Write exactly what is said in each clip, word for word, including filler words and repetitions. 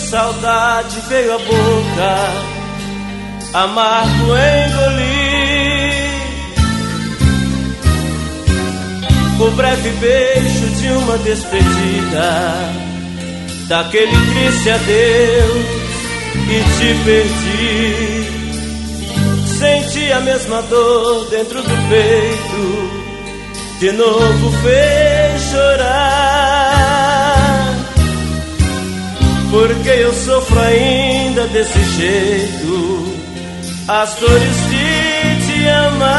saudade veio à boca, amargo engoli o breve beijo de uma despedida, daquele triste adeus e te perdi. Senti a mesma dor dentro do peito, de novo fez chorar, porque eu sofro ainda desse jeito, as dores de te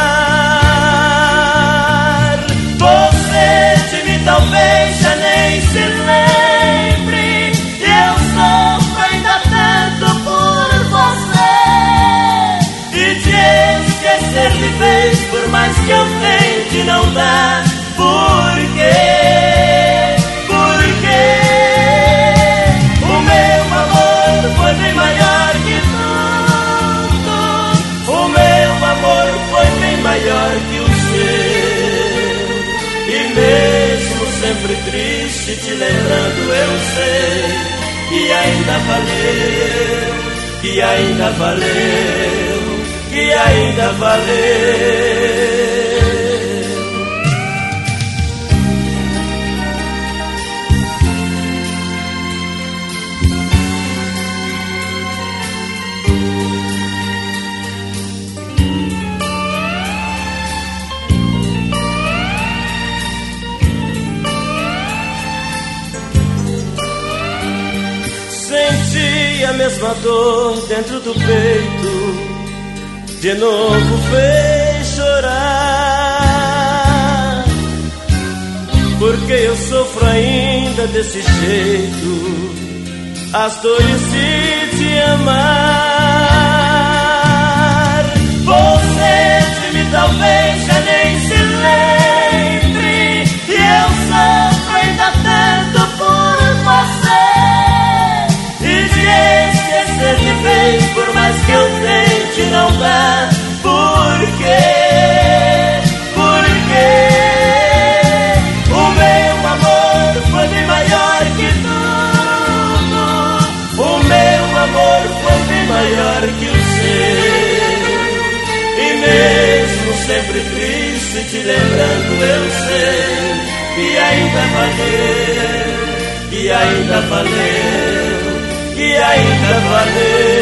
amar. Você de mim talvez já nem se lembre, e eu sofro ainda tanto por você, e te esquecer de vez, por mais que eu tente, não dá. Por quê? Por quê? O meu amor foi bem maior que tudo, o meu amor foi bem maior que o seu, e mesmo sempre triste, te lembrando, eu sei que ainda valeu, que ainda valeu, que ainda valeu. Senti a mesma dor dentro do peito, de novo fez chorar, porque eu sofro ainda desse jeito, as dores de te amar. Você de mim talvez já nem se lembre, e eu sofro ainda tanto por você, esquecer de vez, por mais que eu tente, não dá. Por quê? Por quê? O meu amor foi bem maior que tudo, o meu amor foi bem maior que o seu, e mesmo sempre triste, te lembrando, eu sei que ainda valeu, que ainda valeu, que ainda valeu.